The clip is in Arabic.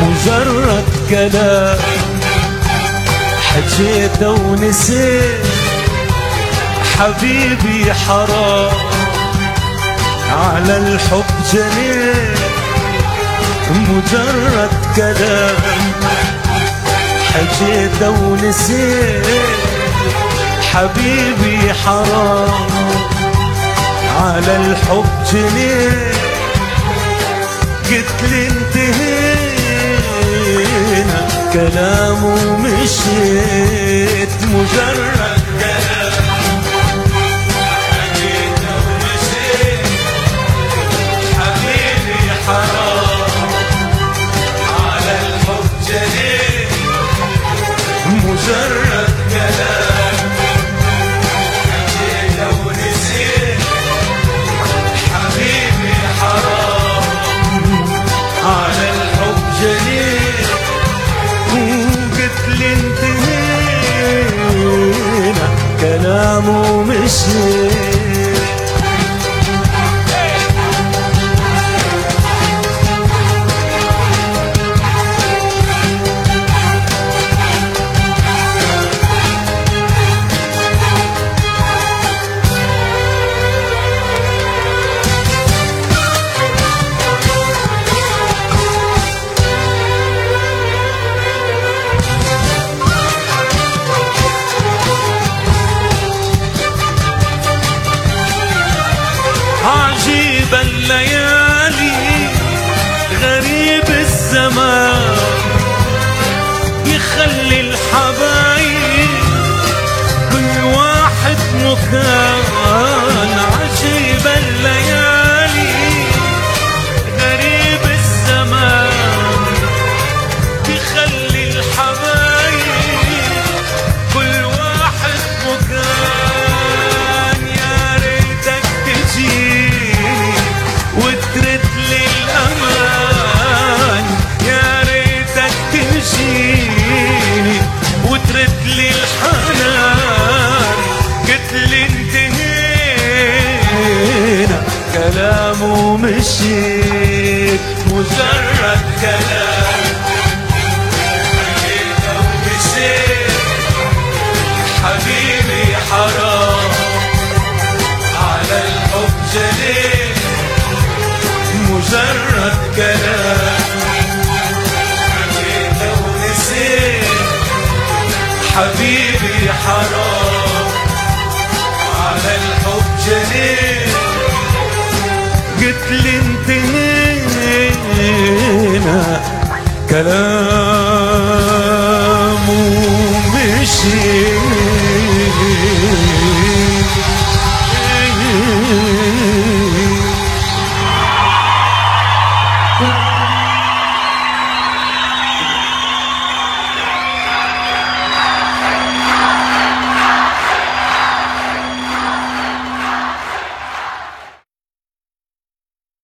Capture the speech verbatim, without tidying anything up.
مجرد كلام حجيته ونسيت حبيبي حرام على الحب جنيت مجرد كلام حجيته ونسيت حبيبي حرام على الحب جنيت قلتلي انتهينا كلام ومشيت مجرد كلام حجيته ونسيت حبيبي حرام على الحب جنيت مجرد كلام حجيته ونسيت حبيبي حرام على الحب جنيت وقلتلي انتهينا كلام ومشيت عجيب الليالي غريب الزمان يخلي الحبايب كل واحد مكان عجيب الليالي غريب الزمان يخلي الحبايب كل واحد مكان يا ريتك تجيني وترد لي الأمان يا ريتك تجيني وترد لي الحنان قلتلي انتهينا كلام ومشيت مجرد كلام حكيته ومشيت حبيبي حرام على الحب جنيت مجرد كلام حكيته ونسيت حبيبي حرام على الحب جنيت قلتلي انتهينا كلام